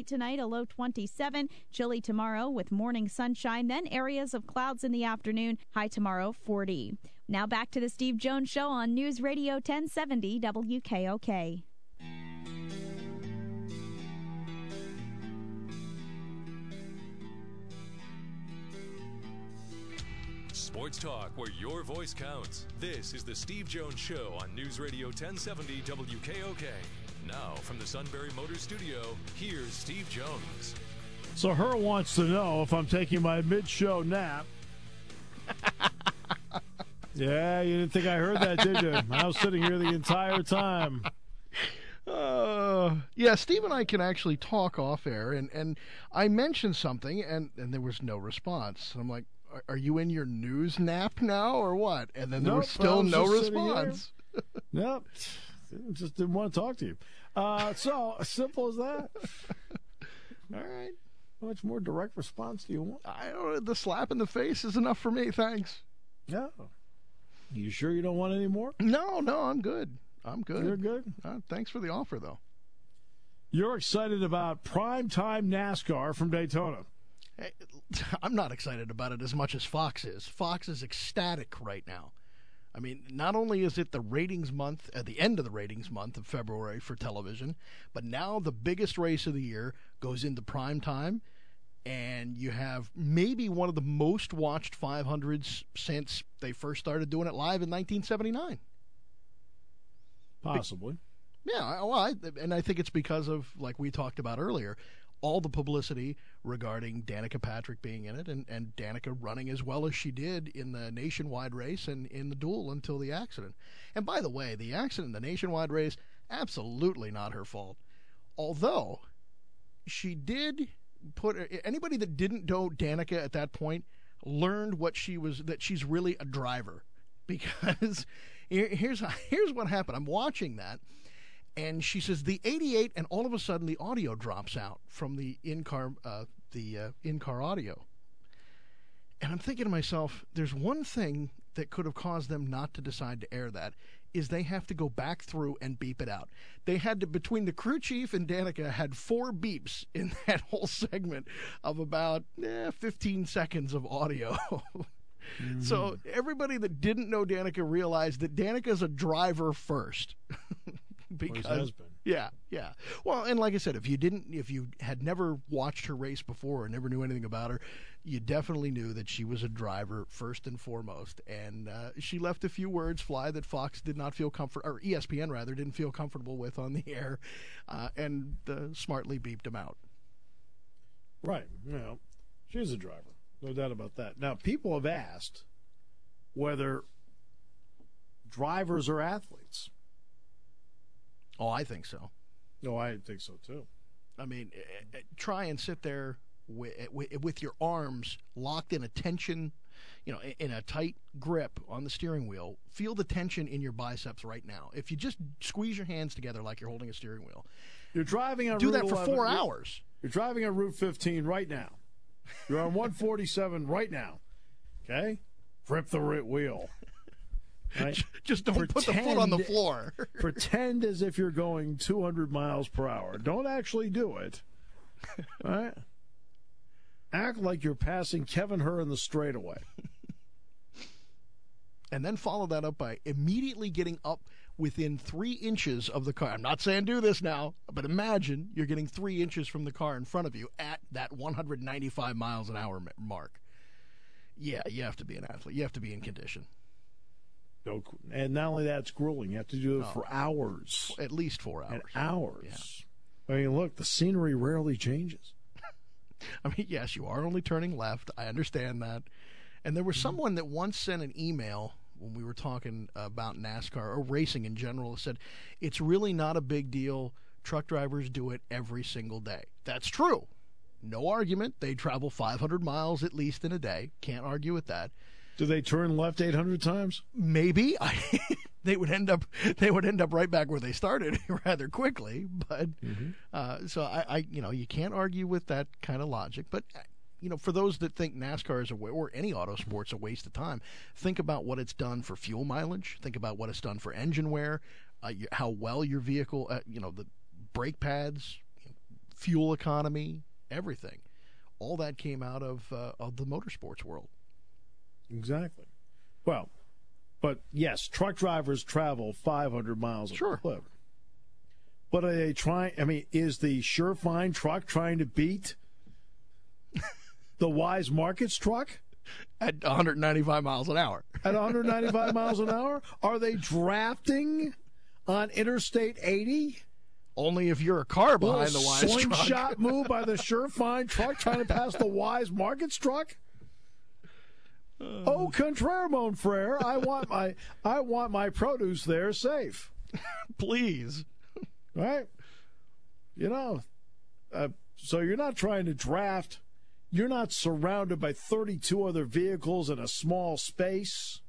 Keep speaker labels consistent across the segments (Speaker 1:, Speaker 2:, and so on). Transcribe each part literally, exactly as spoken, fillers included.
Speaker 1: tonight, a low twenty-seven. Chilly tomorrow with morning sunshine, then areas of clouds in the afternoon. High tomorrow, forty. Now back to the Steve Jones Show on News Radio ten seventy W K O K.
Speaker 2: Sports talk where your voice counts. This is the Steve Jones Show on News Radio ten seventy W K O K. Now, from the Sunbury Motors Studio, here's Steve Jones.
Speaker 3: So her wants to know if I'm taking my mid-show nap. Yeah, you didn't think I heard that, did you? I was sitting here the entire time.
Speaker 4: Uh, yeah, Steve and I can actually talk off air, and, and I mentioned something, and, and there was no response. I'm like, are, are you in your news nap now, or what? And then there
Speaker 3: Nope,
Speaker 4: was still
Speaker 3: was
Speaker 4: no
Speaker 3: just sitting
Speaker 4: response.
Speaker 3: Nope. Just didn't want to talk to you. Uh, so, as simple as that.
Speaker 4: All right.
Speaker 3: How much more direct response do you want?
Speaker 4: I don't know. The slap in the face is enough for me, thanks.
Speaker 3: Yeah. You sure you don't want any more?
Speaker 4: No, no, I'm good. I'm good.
Speaker 3: You're good?
Speaker 4: Uh, thanks for the offer, though.
Speaker 3: You're excited about primetime NASCAR from Daytona.
Speaker 4: Hey, I'm not excited about it as much as Fox is. Fox is ecstatic right now. I mean, not only is it the ratings month, at the end of the ratings month of February for television, but now the biggest race of the year goes into prime time, and you have maybe one of the most watched five hundreds since they first started doing it live in nineteen seventy-nine.
Speaker 3: Possibly.
Speaker 4: Yeah, well, I, and I think it's because of, like we talked about earlier, all the publicity regarding Danica Patrick being in it, and, and Danica running as well as she did in the nationwide race and in the duel until the accident. And by the way, the accident, the nationwide race, absolutely not her fault. Although, she did put, anybody that didn't know Danica at that point learned what she was, that she's really a driver. Because here's, here's what happened. I'm watching that. And she says the eighty-eight, and all of a sudden the audio drops out from the in-car, uh, the uh, in-car audio. And I'm thinking to myself, there's one thing that could have caused them not to decide to air that, is they have to go back through and beep it out. They had to, between the crew chief and Danica, had four beeps in that whole segment of about eh, fifteen seconds of audio. Mm-hmm. So everybody that didn't know Danica realized that Danica's a driver first. Because,
Speaker 3: or his husband.
Speaker 4: Yeah, yeah. Well, and like I said, if you didn't, if you had never watched her race before or never knew anything about her, you definitely knew that she was a driver first and foremost. And uh, she left a few words fly that Fox did not feel comfort, or E S P N rather, didn't feel comfortable with on the air, uh, and uh, smartly beeped them out.
Speaker 3: Right. You know, she's a driver, no doubt about that. Now, people have asked whether drivers are athletes.
Speaker 4: Oh, I think so.
Speaker 3: No, I think so, too.
Speaker 4: I mean, try and sit there with, with your arms locked in a tension, you know, in a tight grip on the steering wheel. Feel the tension in your biceps right now. If you just squeeze your hands together like you're holding a steering wheel.
Speaker 3: You're driving on
Speaker 4: Do
Speaker 3: Route
Speaker 4: that for
Speaker 3: eleven,
Speaker 4: four hours.
Speaker 3: You're driving on Route fifteen right now. You're on one forty-seven right now. Okay? Grip the right wheel. Right?
Speaker 4: Just don't
Speaker 3: pretend,
Speaker 4: put the foot on the floor.
Speaker 3: Pretend as if you're going two hundred miles per hour. Don't actually do it. All right? Act like you're passing Kevin Herr in the straightaway.
Speaker 4: And then follow that up by immediately getting up within three inches of the car. I'm not saying do this now, but imagine you're getting three inches from the car in front of you at that one hundred ninety-five miles an hour mark. Yeah, you have to be an athlete. You have to be in condition.
Speaker 3: No, and not only that, it's grueling. You have to do it
Speaker 4: oh,
Speaker 3: for hours.
Speaker 4: At least four hours.
Speaker 3: And hours.
Speaker 4: Yeah.
Speaker 3: I mean, look, the scenery rarely changes.
Speaker 4: I mean, yes, you are only turning left. I understand that. And there was mm-hmm. someone that once sent an email when we were talking about NASCAR or racing in general, said it's really not a big deal. Truck drivers do it every single day. That's true. No argument. They travel five hundred miles at least in a day. Can't argue with that.
Speaker 3: Do they turn left eight hundred times?
Speaker 4: Maybe. I, they would end up. They would end up right back where they started rather quickly. But
Speaker 3: mm-hmm.
Speaker 4: uh, so I, I, you know, you can't argue with that kind of logic. But you know, for those that think NASCAR is a or any auto sport's a waste of time, think about what it's done for fuel mileage. Think about what it's done for engine wear. Uh, how well your vehicle, uh, you know, the brake pads. fuel economy, everything. All that came out of uh, of the motorsports world.
Speaker 3: Exactly. Well, but yes, truck drivers travel five hundred miles
Speaker 4: Sure.
Speaker 3: a clip. But are they trying? I mean, is the Surefine truck trying to beat the Wise Markets truck
Speaker 4: At one hundred ninety-five miles an hour.
Speaker 3: at one hundred ninety-five miles an hour? Are they drafting on Interstate eighty?
Speaker 4: Only if you're a car behind the Wise truck.
Speaker 3: Slingshot move by the Surefine truck trying to pass the Wise Markets truck? Au contraire, mon frere. I want my I want my produce there safe.
Speaker 4: Please.
Speaker 3: Right? You know, uh, so you're not trying to draft. You're not surrounded by thirty-two other vehicles in a small space.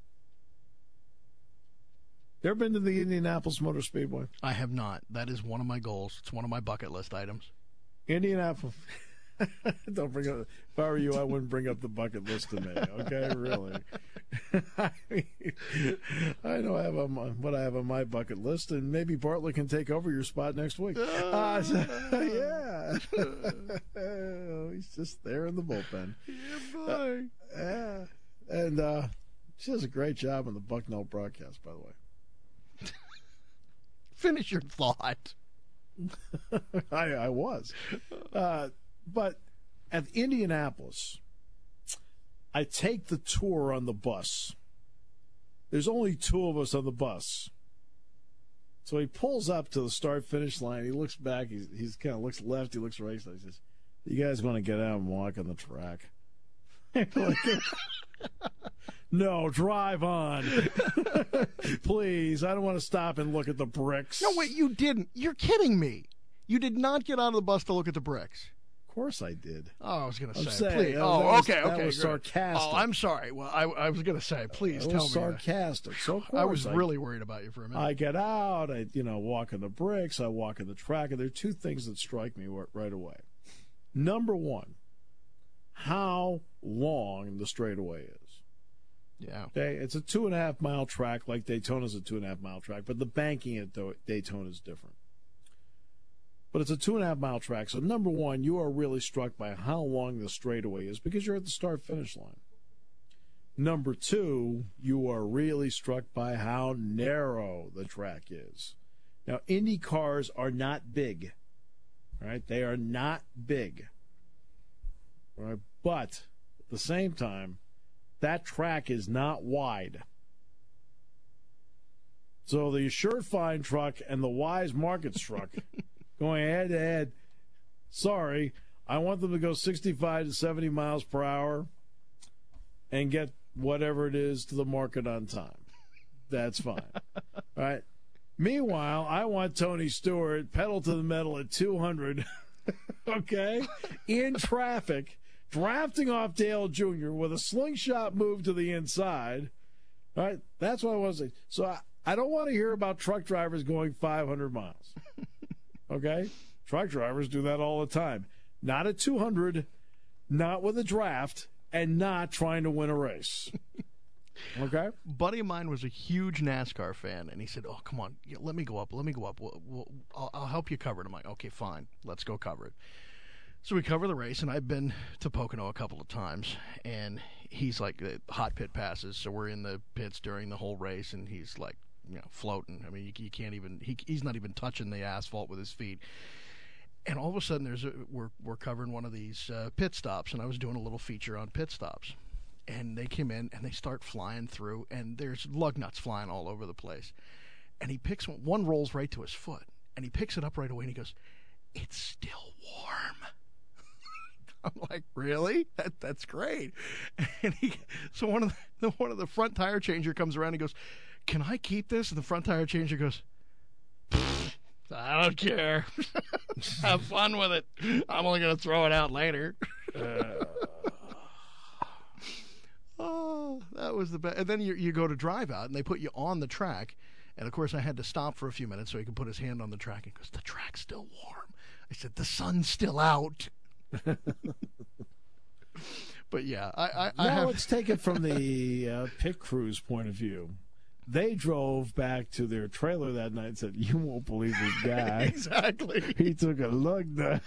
Speaker 3: You ever been to the Indianapolis Motor Speedway?
Speaker 4: I have not. That is one of my goals. It's one of my bucket list items.
Speaker 3: Indianapolis. Don't bring up. If I were you, I wouldn't bring up the bucket list to me. Okay, really. I mean, I know I have on my, what I have on my bucket list, and maybe Bartlett can take over your spot next week. Uh, so, yeah, he's just there in the bullpen.
Speaker 4: Yeah, boy.
Speaker 3: Uh, yeah, and uh, she does a great job on the Bucknell broadcast, by the way.
Speaker 4: Finish your thought.
Speaker 3: I, I was. Uh, but at Indianapolis, I take the tour on the bus. There's only two of us on the bus. So he pulls up to the start-finish line. He looks back. He's, he's kind of looks left. He looks right. So he says, "You guys want to get out and walk on the track?" No, drive on. Please, I don't want to stop and look at the bricks.
Speaker 4: No, wait, you didn't. You're kidding me. You did not get out of the bus to look at the bricks.
Speaker 3: Of course I did.
Speaker 4: Oh, I was going to
Speaker 3: I'm
Speaker 4: say,
Speaker 3: saying,
Speaker 4: please.
Speaker 3: that
Speaker 4: Oh,
Speaker 3: was-
Speaker 4: okay,
Speaker 3: that
Speaker 4: okay.
Speaker 3: was
Speaker 4: good.
Speaker 3: sarcastic.
Speaker 4: Oh, I'm sorry. Well, I, I was going to say, please
Speaker 3: It
Speaker 4: tell
Speaker 3: was
Speaker 4: me. that.
Speaker 3: sarcastic. So of
Speaker 4: I was
Speaker 3: course
Speaker 4: really worried about you for a minute.
Speaker 3: I get out, I you know walk on the bricks, I walk on the track, and there are two things that strike me right away. Number one, how long the straightaway is.
Speaker 4: yeah.
Speaker 3: Okay, it's a two and a half mile track, like Daytona's a two and a half mile track, but the banking at Daytona is different. But it's a two and a half mile track, so number one, you are really struck by how long the straightaway is because you're at the start finish line. Number two, you are really struck by how narrow the track is. Now, Indy cars are not big, right? They are not big, right? But at the same time, that track is not wide. So the Surefine truck and the Wise Markets truck going head to head. Sorry, I want them to go sixty-five to seventy miles per hour and get whatever it is to the market on time. That's fine. Right? Meanwhile, I want Tony Stewart pedal to the metal at two hundred, okay, in traffic, drafting off Dale Junior with a slingshot move to the inside. Right? That's what I want to say. So I, I don't want to hear about truck drivers going five hundred miles. Okay? Truck drivers do that all the time. Not at two hundred, not with a draft, and not trying to win a race. Okay?
Speaker 4: A buddy of mine was a huge NASCAR fan, and he said, oh, come on, yeah, let me go up, let me go up. We'll, we'll, I'll, I'll help you cover it. I'm like, okay, fine, let's go cover it. So we cover the race, and I've been to Pocono a couple of times, and he's like, the hot pit passes, so we're in the pits during the whole race, and he's like, you know, floating. I mean, you, you can't even, he, he's not even touching the asphalt with his feet. And all of a sudden, there's a, we're we're covering one of these uh, pit stops, and I was doing a little feature on pit stops. And they came in, and they start flying through, and there's lug nuts flying all over the place. And he picks one, one rolls right to his foot, and he picks it up right away, and he goes, "It's still warm." I'm like, really? That that's great. And he, so one of the one of the front tire changer comes around, and he goes, "Can I keep this?" And the front tire changer goes, "I don't care. Have fun with it. I'm only going to throw it out later." uh, oh, that was the best. And then you you go to drive out, and they put you on the track. And, of course, I had to stop for a few minutes so he could put his hand on the track. He goes, "The track's still warm." I said, "The sun's still out." But, yeah, I, I, I
Speaker 3: now
Speaker 4: have...
Speaker 3: let's take it from the uh, pit crew's point of view. They drove back to their trailer that night and said, "You won't believe this guy."
Speaker 4: Exactly.
Speaker 3: He took a lug nut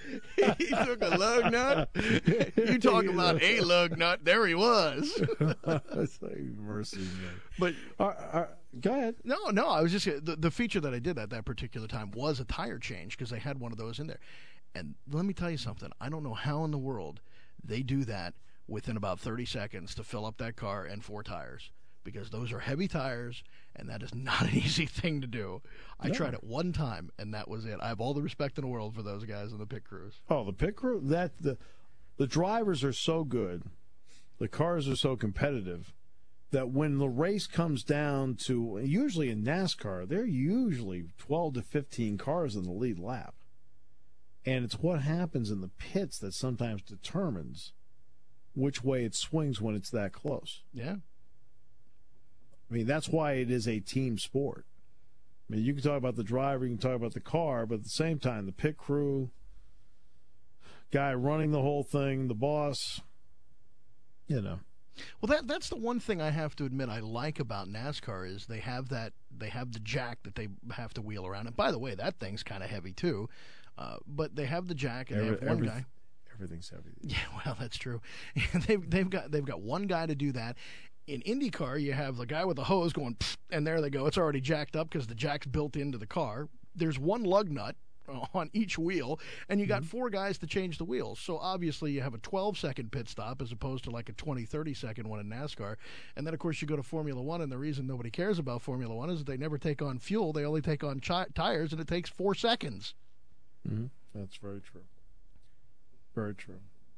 Speaker 4: He took a lug nut. You talk about a lug nut. There he was.
Speaker 3: It's like mercy, man.
Speaker 4: But
Speaker 3: uh, uh, go ahead.
Speaker 4: No, no. I was just the, the feature that I did at that particular time was a tire change because they had one of those in there. And let me tell you something. I don't know how in the world they do that within about thirty seconds to fill up that car and four tires, because those are heavy tires, and that is not an easy thing to do. I
Speaker 3: No.
Speaker 4: tried it one time, and that was it. I have all the respect in the world for those guys in the pit crews.
Speaker 3: Oh, the pit crew. That the the drivers are so good, the cars are so competitive that when the race comes down to, usually in NASCAR, they're usually twelve to fifteen cars in the lead lap, and it's what happens in the pits that sometimes determines which way it swings when it's that close.
Speaker 4: Yeah.
Speaker 3: I mean, that's why it is a team sport. I mean, you can talk about the driver, you can talk about the car, but at the same time, the pit crew, guy running the whole thing, the boss, you know.
Speaker 4: Well, that that's the one thing I have to admit I like about NASCAR is they have that they have the jack that they have to wheel around. And by the way, that thing's kind of heavy too. Uh, but they have the jack and
Speaker 3: Every,
Speaker 4: they have one
Speaker 3: every,
Speaker 4: guy.
Speaker 3: Everything's heavy.
Speaker 4: Yeah, well, that's true. they've they've got they've got one guy to do that. In IndyCar, you have the guy with the hose going, pfft, and there they go. It's already jacked up because the jack's built into the car. There's one lug nut on each wheel, and you got mm-hmm. four guys to change the wheels. So obviously you have a twelve-second pit stop as opposed to like a twenty, thirty-second one in NASCAR. And then, of course, you go to Formula One, and the reason nobody cares about Formula One is that they never take on fuel. They only take on chi- tires, and it takes four seconds.
Speaker 3: Mm-hmm. That's very true. Very true.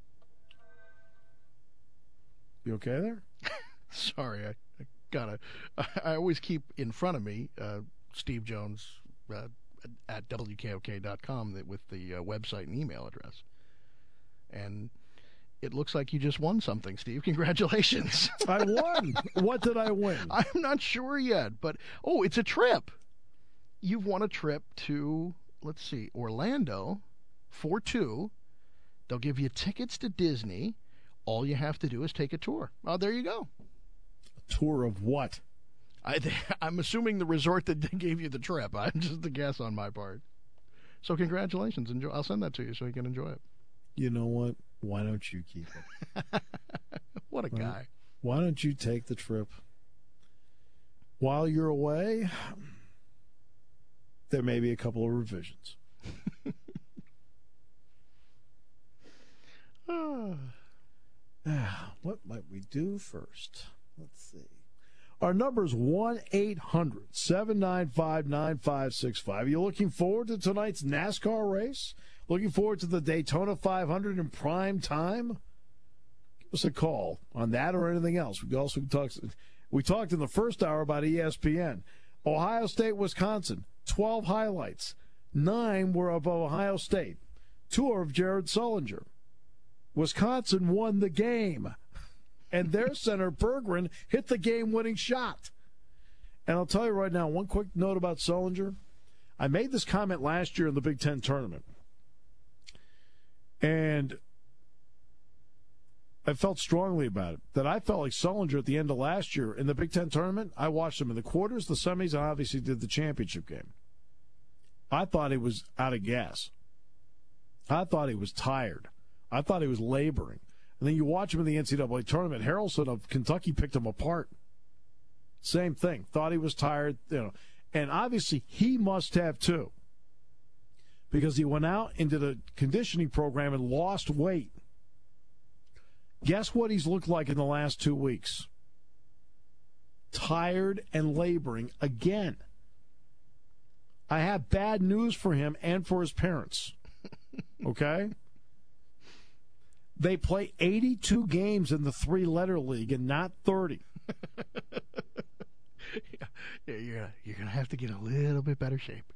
Speaker 3: You okay there?
Speaker 4: Sorry, I, I gotta. I, I always keep in front of me uh, Steve Jones uh, at W K O K dot com with the uh, website and email address, and it looks like you just won something, Steve. Congratulations!
Speaker 3: I won. What did I win?
Speaker 4: I'm not sure yet, but oh, it's a trip. You've won a trip to, let's see, Orlando for two. They'll give you tickets to Disney. All you have to do is take a tour. Oh, there you go.
Speaker 3: Tour of what?
Speaker 4: I th- I'm assuming the resort that gave you the trip. I'm just a guess on my part. So congratulations. Enjoy. I'll send that to you so you can enjoy it.
Speaker 3: You know what? Why don't you keep it?
Speaker 4: What a
Speaker 3: right?
Speaker 4: guy.
Speaker 3: Why don't you take the trip? While you're away, there may be a couple of revisions. What might we do first? Let's see. Our number is one eight hundred seven nine five nine five six five. You looking forward to tonight's NASCAR race? Looking forward to the Daytona five hundred in prime time? Give us a call on that or anything else. We also talked, we talked in the first hour about E S P N. Ohio State, Wisconsin, twelve highlights. Nine were of Ohio State. Two are of Jared Sullinger. Wisconsin won the game, and their center, Berggren, hit the game-winning shot. And I'll tell you right now, one quick note about Sullinger. I made this comment last year in the Big Ten tournament, and I felt strongly about it, that I felt like Sullinger at the end of last year in the Big Ten tournament, I watched him in the quarters, the semis, and obviously did the championship game. I thought he was out of gas. I thought he was tired. I thought he was laboring. And then you watch him in the N C double A tournament. Harrelson of Kentucky picked him apart. Same thing. Thought he was tired, you know. And obviously he must have too, because he went out into the conditioning program and lost weight. Guess what he's looked like in the last two weeks? Tired and laboring again. I have bad news for him and for his parents. Okay? They play eighty-two games in the three-letter league and not thirty.
Speaker 4: yeah, yeah, you're, you're going to have to get a little bit better shape.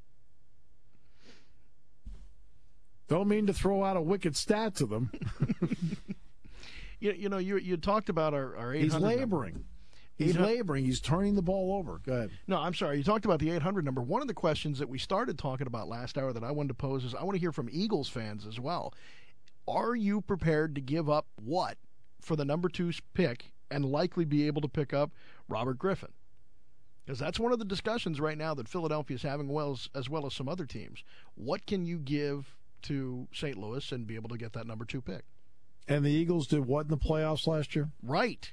Speaker 3: Don't mean to throw out a wicked stat to them.
Speaker 4: you, you know, you you talked about our, our eight hundred.
Speaker 3: He's laboring.
Speaker 4: Number.
Speaker 3: He's laboring. He's turning the ball over. Go ahead.
Speaker 4: No, I'm sorry. You talked about the eight hundred number. One of the questions that we started talking about last hour that I wanted to pose is I want to hear from Eagles fans as well. Are you prepared to give up what for the number two pick and likely be able to pick up Robert Griffin? Because that's one of the discussions right now that Philadelphia is having, well as, as well as some other teams. What can you give to Saint Louis and be able to get that number two pick.
Speaker 3: And the Eagles did what in the playoffs last year?
Speaker 4: Right.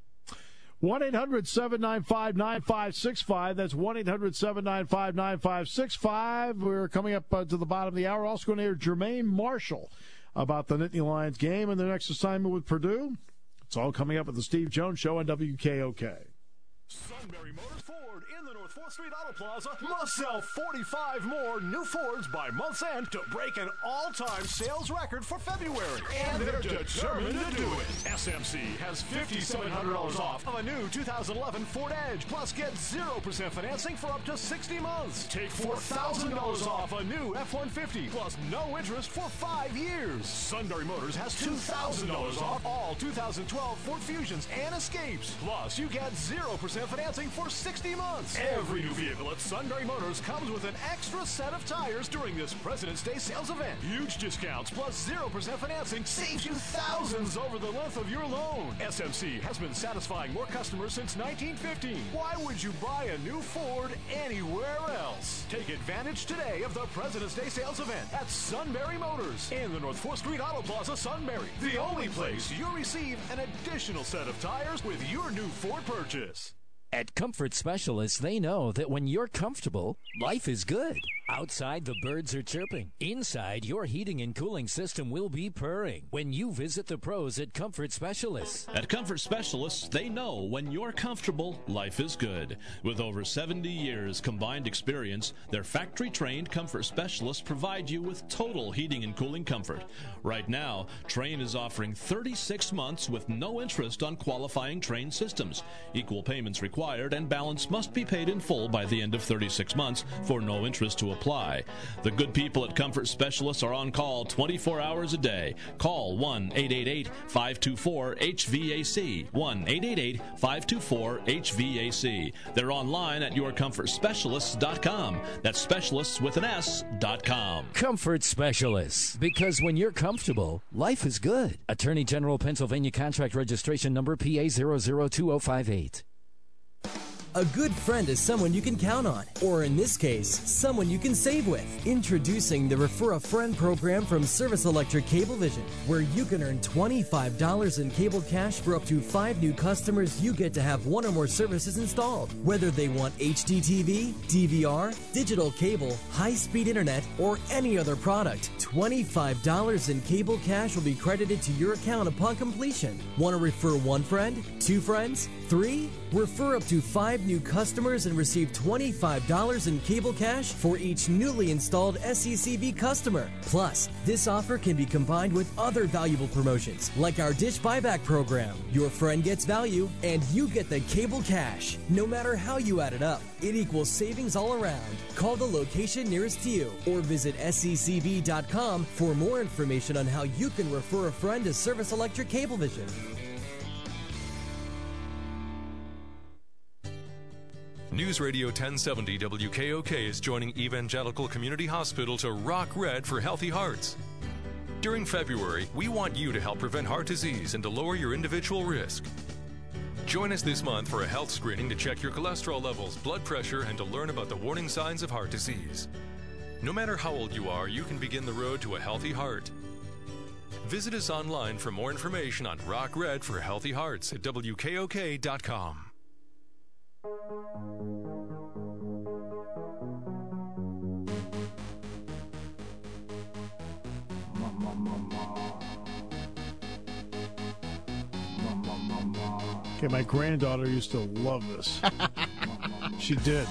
Speaker 3: one eight hundred seven nine five nine five six five. That's one eight hundred seven nine five nine five six five. We're coming up uh, to the bottom of the hour. Also going to hear Jermaine Marshall about the Nittany Lions game and their next assignment with Purdue. It's all coming up at the Steve Jones Show on W K O K.
Speaker 5: Sunbury Motors Ford in the North fourth Street Auto Plaza must sell forty-five more new Fords by month's end to break an all-time sales record for February. And they're determined to do it. S M C has five thousand seven hundred dollars off of a new two thousand eleven Ford Edge. Plus, get zero percent financing for up to sixty months. Take four thousand dollars off a new F one fifty. Plus, no interest for five years. Sunbury Motors has two thousand dollars off all two thousand twelve Ford Fusions and Escapes. Plus, you get zero percent financing for sixty months. Every new vehicle at Sunbury Motors comes with an extra set of tires during this President's Day sales event. Huge discounts plus zero percent financing saves you thousands over the length of your loan. S M C has been satisfying more customers since nineteen fifteen. Why would you buy a new Ford anywhere else? Take advantage today of the President's Day sales event at Sunbury Motors in the North fourth Street Auto Plaza, Sunbury. The only place you'll receive an additional set of tires with your new Ford purchase.
Speaker 6: At Comfort Specialists, they know that when you're comfortable, life is good. Outside, the birds are chirping. Inside, your heating and cooling system will be purring when you visit the pros at Comfort Specialists.
Speaker 7: At Comfort Specialists, they know when you're comfortable, life is good. With over seventy years combined experience, their factory-trained Comfort Specialists provide you with total heating and cooling comfort. Right now, Trane is offering thirty-six months with no interest on qualifying Trane systems. Equal payments required and balance must be paid in full by the end of thirty-six months for no interest to apply. The good people at Comfort Specialists are on call twenty-four hours a day. Call one eight eight eight, five two four, H V A C, one eight eight eight, five two four, H V A C. They're online at your comfort specialists dot com. That's specialists with an S dot com.
Speaker 6: Comfort Specialists, because when you're comfortable, life is good. Attorney General Pennsylvania Contract Registration Number P A zero zero two zero five eight.
Speaker 8: A good friend is someone you can count on, or in this case, someone you can save with. Introducing the Refer a Friend program from Service Electric Cablevision, where you can earn twenty-five dollars in cable cash for up to five new customers you get to have one or more services installed. Whether they want H D T V, D V R, digital cable, high-speed internet, or any other product, twenty-five dollars in cable cash will be credited to your account upon completion. Want to refer one friend, two friends, three? Refer up to five new customers and receive twenty-five dollars in cable cash for each newly installed S E C V customer. Plus, this offer can be combined with other valuable promotions, like our dish buyback program. Your friend gets value, and you get the cable cash. No matter how you add it up, it equals savings all around. Call the location nearest to you, or visit S E C V dot com for more information on how you can refer a friend to Service Electric Cablevision.
Speaker 2: News Radio ten seventy W K O K is joining Evangelical Community Hospital to rock red for healthy hearts. During February, we want you to help prevent heart disease and to lower your individual risk. Join us this month for a health screening to check your cholesterol levels, blood pressure, and to learn about the warning signs of heart disease. No matter how old you are, you can begin the road to a healthy heart. Visit us online for more information on Rock Red for Healthy Hearts at W K O K dot com.
Speaker 3: Okay, my granddaughter used to love this. She did.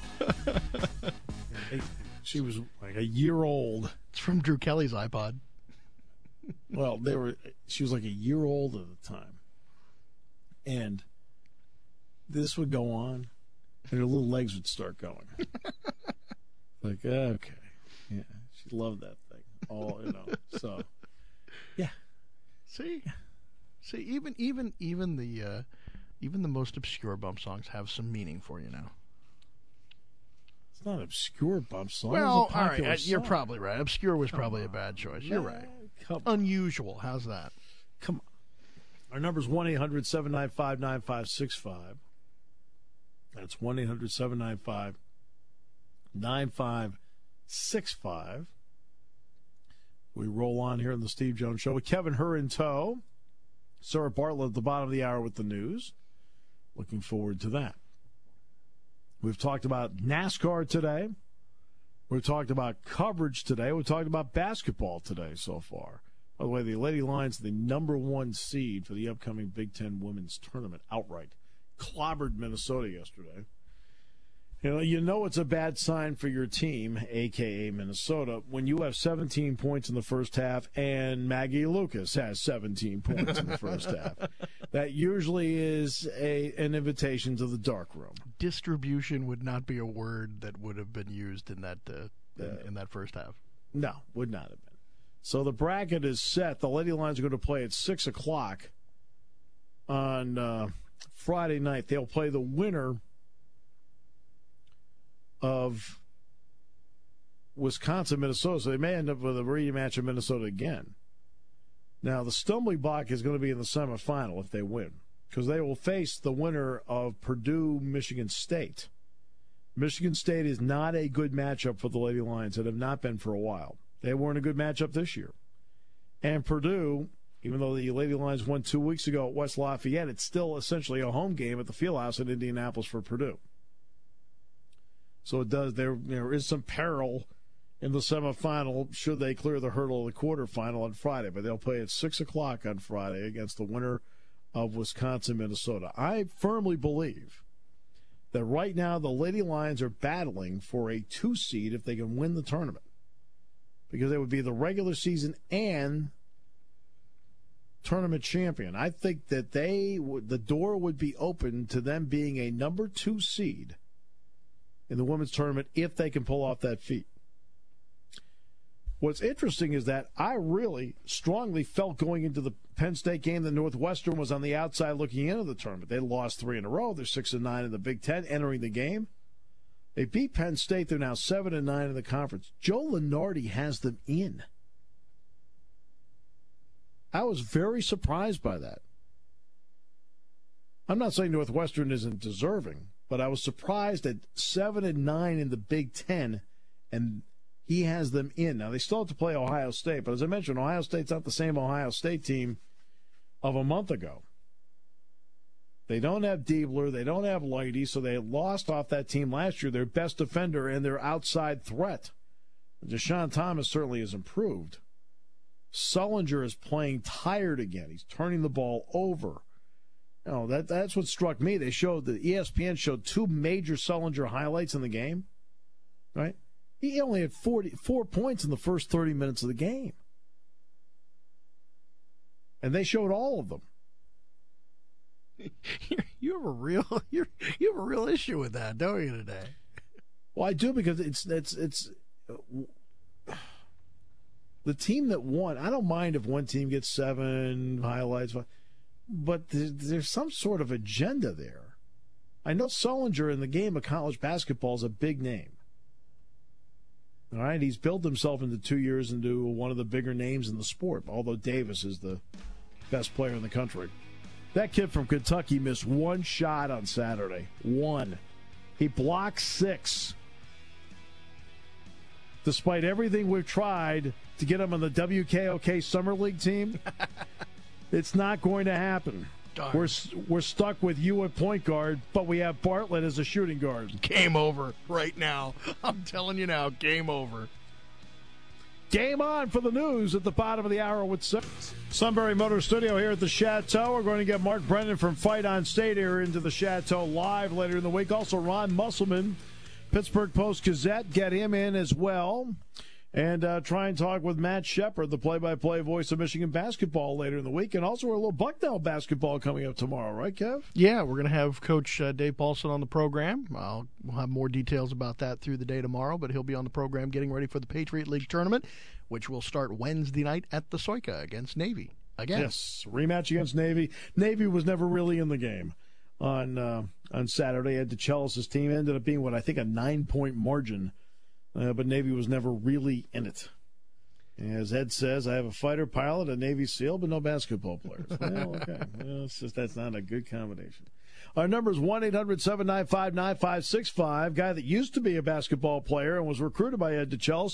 Speaker 3: She was like a year old.
Speaker 4: It's from Drew Kelly's iPod.
Speaker 3: Well, they were. She was like a year old at the time, and this would go on, and her little legs would start going. Like, okay, yeah, she loved that thing. All you know. So, yeah.
Speaker 4: See, see, even even even the uh, even the most obscure bump songs have some meaning for you now.
Speaker 3: It's not obscure bump song.
Speaker 4: Well,
Speaker 3: it's a
Speaker 4: all right,
Speaker 3: popular
Speaker 4: uh, you're
Speaker 3: song.
Speaker 4: probably right. Obscure was
Speaker 3: Come
Speaker 4: probably
Speaker 3: on,
Speaker 4: a bad choice. You're
Speaker 3: man.
Speaker 4: right.
Speaker 3: Come on.
Speaker 4: Unusual. How's that?
Speaker 3: Come on. Our number's one eight hundred seven nine five nine five six five. That's one eight hundred seven nine five nine five six five. We roll on here in the Steve Jones Show with Kevin Herr in tow. Sarah Bartlett at the bottom of the hour with the news. Looking forward to that. We've talked about NASCAR today. We've talked about coverage today. We've talked about basketball today so far. By the way, the Lady Lions, the number one seed for the upcoming Big Ten Women's Tournament outright. Clobbered Minnesota yesterday. You know, you know it's a bad sign for your team, a k a. Minnesota, when you have seventeen points in the first half and Maggie Lucas has seventeen points in the first half. That usually is a an invitation to the dark room.
Speaker 4: Distribution would not be a word that would have been used in that uh, in, in that first half.
Speaker 3: No, would not have been. So the bracket is set. The Lady Lions are going to play at six o'clock on uh, Friday night. They'll play the winner of Wisconsin, Minnesota, so they may end up with a rematch of Minnesota again. Now, the stumbling block is going to be in the semifinal if they win, because they will face the winner of Purdue, Michigan State. Michigan State is not a good matchup for the Lady Lions and have not been for a while. They weren't a good matchup this year. And Purdue, even though the Lady Lions won two weeks ago at West Lafayette, it's still essentially a home game at the Fieldhouse in Indianapolis for Purdue. So it does. There, there is some peril in the semifinal should they clear the hurdle of the quarterfinal on Friday. But they'll play at six o'clock on Friday against the winner of Wisconsin, Minnesota. I firmly believe that right now the Lady Lions are battling for a two seed if they can win the tournament, because they would be the regular season and tournament champion. I think that they would, the door would be open to them being a number two seed in the women's tournament if they can pull off that feat. What's interesting is that I really strongly felt going into the Penn State game that Northwestern was on the outside looking into the tournament. They lost three in a row. They're six and nine in the Big Ten entering the game. They beat Penn State. They're now seven and nine in the conference. Joe Lunardi has them in. I was very surprised by that. I'm not saying Northwestern isn't deserving, but I was surprised at seven and nine in the Big Ten, and he has them in. Now, they still have to play Ohio State, but as I mentioned, Ohio State's not the same Ohio State team of a month ago. They don't have Diebler, they don't have Lighty, so they lost off that team last year, their best defender and their outside threat. Deshaun Thomas certainly has improved. Sullinger is playing tired again. He's turning the ball over. You know, that that's what struck me. They showed, the E S P N showed two major Sullinger highlights in the game, right? He only had forty-four points in the first thirty minutes of the game. And they showed all of them.
Speaker 4: You have a real you you have a real issue with that, don't you, today?
Speaker 3: Well, I do, because it's it's it's uh, the team that won. I don't mind if one team gets seven highlights, but there's, there's some sort of agenda there. I know Sullinger in the game of college basketball is a big name. All right, he's built himself into two years into one of the bigger names in the sport, although Davis is the best player in the country. That kid from Kentucky missed one shot on Saturday. One. He blocked six. Despite everything we've tried to get him on the W K O K Summer League team, it's not going to happen.
Speaker 4: Darn.
Speaker 3: We're we're stuck with you at point guard, but we have Bartlett as a shooting guard.
Speaker 4: Game over right now. I'm telling you now, game over.
Speaker 3: Game on for the news at the bottom of the hour with Sunbury Motor Studio here at the Chateau. We're going to get Mark Brennan from Fight on State here into the Chateau live later in the week. Also, Ron Musselman, Pittsburgh Post-Gazette, get him in as well. And uh, try and talk with Matt Shepard, the play-by-play voice of Michigan basketball later in the week. And also a little Bucknell basketball coming up tomorrow, right, Kev?
Speaker 4: Yeah, we're going to have Coach uh, Dave Paulson on the program. I'll, we'll have more details about that through the day tomorrow, but he'll be on the program getting ready for the Patriot League tournament, which will start Wednesday night at the Soika against Navy. Again.
Speaker 3: Yes, rematch against Navy. Navy was never really in the game on uh, on Saturday. Ed DeChellis' team ended up being, what I think, a nine-point margin. Uh, but Navy was never really in it. As Ed says, I have a fighter pilot, a Navy SEAL, but no basketball players. Well, okay. Well, it's just that's not a good combination. Our number is one eight hundred seven nine five nine five six five. Guy that used to be a basketball player and was recruited by Ed DeChellis.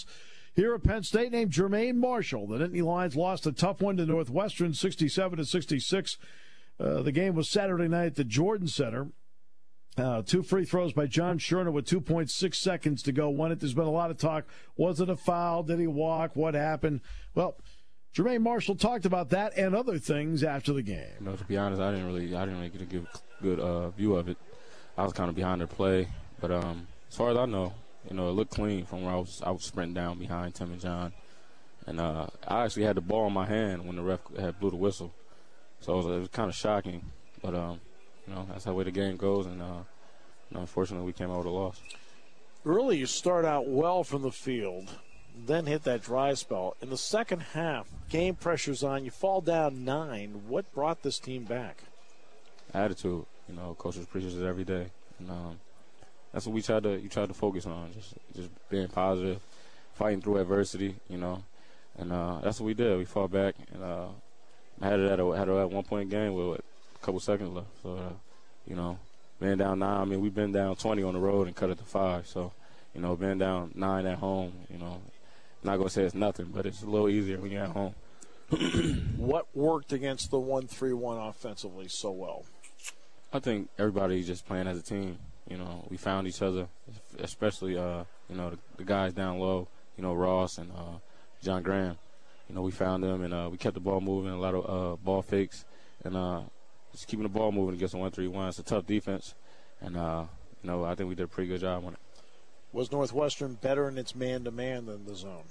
Speaker 3: here at Penn State named Jermaine Marshall. The Nittany Lions lost a tough one to Northwestern, sixty-seven to sixty-six. Uh, the game was Saturday night at the Jordan Center. Uh, two free throws by John Scherner with two point six seconds to go. Won it. There's been a lot of talk. Was it a foul? Did he walk? What happened? Well, Jermaine Marshall talked about that and other things after the game.
Speaker 9: You know, to be honest, I didn't really, I didn't really get a good, good uh, view of it. I was kind of behind the play, but um, as far as I know, you know, it looked clean from where I was. I was sprinting down behind Tim and John, and uh, I actually had the ball in my hand when the ref had blew the whistle, so it was, it was kind of shocking. But um, you know, that's how way the game goes, and uh, you know, unfortunately, we came out with a loss.
Speaker 10: Early, you start out well from the field, then hit that dry spell. In the second half, game pressure's on. You fall down nine. What brought this team back?
Speaker 9: Attitude. You know, coaches preaches it every day, and um, that's what we tried to you tried to focus on. Just just being positive, fighting through adversity. You know, and uh, that's what we did. We fought back, and uh, had it at a had it at one point game with a couple seconds left. So, uh, you know, being down nine. I mean, we've been down twenty on the road and cut it to five. So, you know, being down nine at home. You know, I'm not gonna say it's nothing, but it's a little easier when you're at home.
Speaker 10: What worked against the one three one offensively so well?
Speaker 9: I think everybody just playing as a team. You know, we found each other, especially, uh, you know, the, the guys down low, you know, Ross and uh, John Graham. You know, we found them, and uh, we kept the ball moving, a lot of uh, ball fakes, and uh, just keeping the ball moving against the one three one. It's a tough defense, and, uh, you know, I think we did a pretty good job on it.
Speaker 10: Was Northwestern better in its man-to-man than the zone?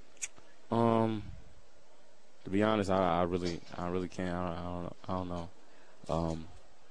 Speaker 9: Um, to be honest, I, I really I really can't. I don't, I don't, I don't know. Um,